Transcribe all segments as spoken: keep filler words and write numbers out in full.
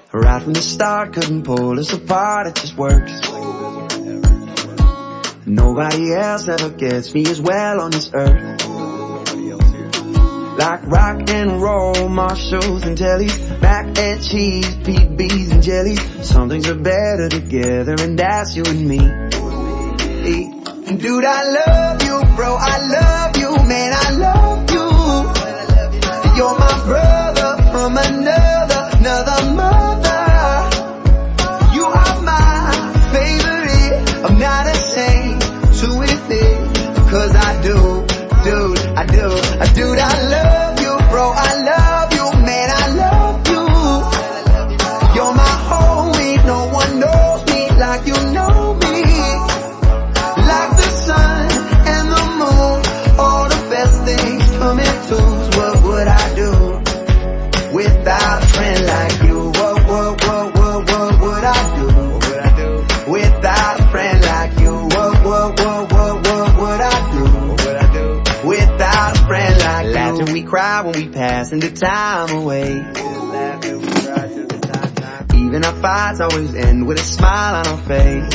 Right from the start, couldn't pull us apart, it just works. Nobody else ever gets me as well on this earth. Like rock and roll, Marshalls and tellies, mac and cheese, P Bs and jellies. Some things are better together, and that's you and me. Hey. Dude, I love you, bro, I love you, man, I love you. You're my brother from another, another mother. You are my favorite, I'm not ashamed to admit, cause I do, dude, I do, I dude, I love you, bro, I love you, man, I love you. You're my homie, no one knows me like you know me. Like the sun and the moon, all the best things come in twos. What would I do without a friend like you? What, what, what, what, what would I do? What would I do without a friend like you? What, what, what, what, what would I do? What would I do without a friend like you? Laugh and we cry when we passing the time away. Even our fights always end with a smile on our face.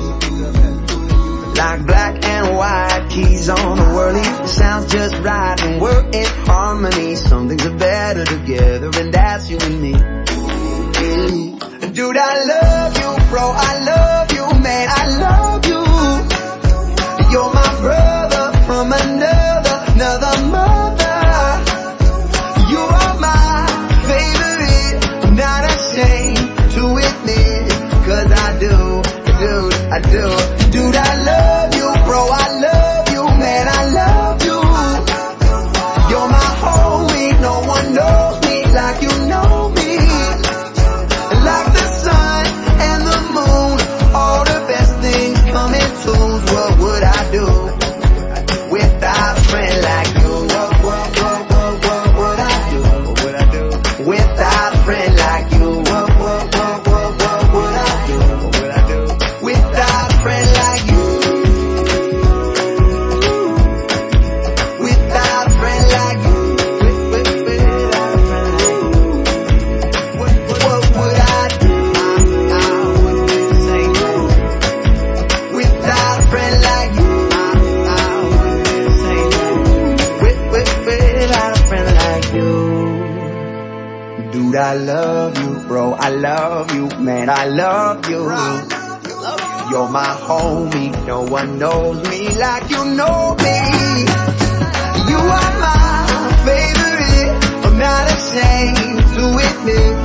Like black and white keys on a whirly, it sounds just right and we're in harmony. Some things are better together, and that's you and me. Mm. Dude, I love you, bro, I love you, man, I love you. You're my brother from another, another mother. You are my favorite, I'm not ashamed to admit, cause I do, dude, I do. Dude, I love you, bro, I love you, man, I love you. You're my homie, no one knows me like you know me. Like the sun and the moon, all the best things come in twos. What would I do without a friend like you? What, what, what, what, what would I do? What would I do without a friend like you? What, what, what, what, what would I do? What would I do without a friend like you? Without a friend like you. Without a friend like you. What, what would I do? I, I wouldn't say no. Without a friend like you. I, I wouldn't say no. With, with, without a friend like you. Dude, I love you, bro, I love you, man, I love you. You're my homie, no one knows me like you know me. You are my favorite, I'm not ashamed to admit,